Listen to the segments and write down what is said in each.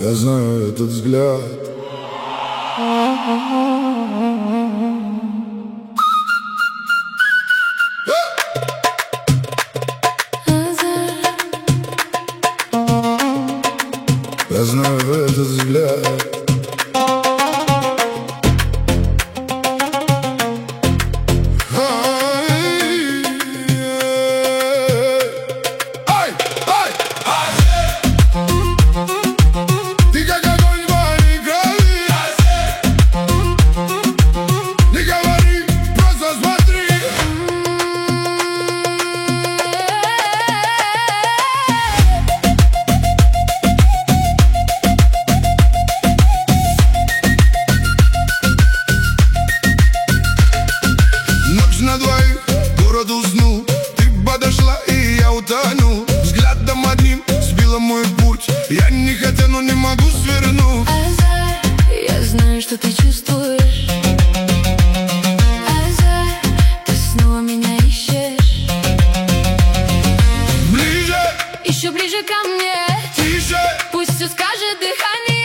Я знаю этот взгляд. Я знаю этот взгляд. На двоих городу сну, ты подошла, и я утонул. Взглядом одним сбила мой путь. Я не хотел, но не могу свернуть. Азар, я знаю, что ты чувствуешь. Азар, ты снова меня ищешь. Ближе, еще ближе ко мне. тише, пусть все скажет дыхание.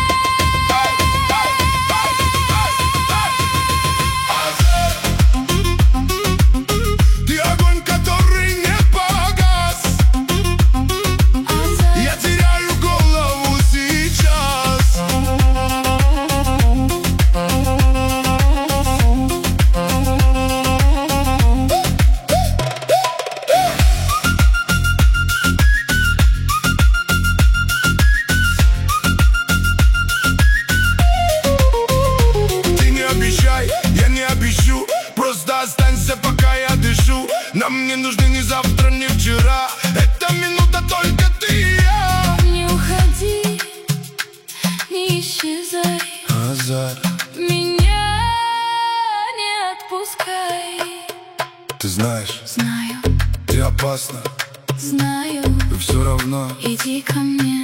Я не обещу, просто останься, пока я дышу. Нам не нужны ни завтра, ни вчера. Эта минута только ты и я. Не уходи, не исчезай. Азар, Меня не отпускай. ты знаешь, Знаю, ты опасна, знаю, и все равно. иди ко мне.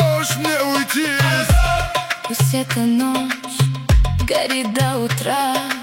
Пусть эта ночь горит до утра.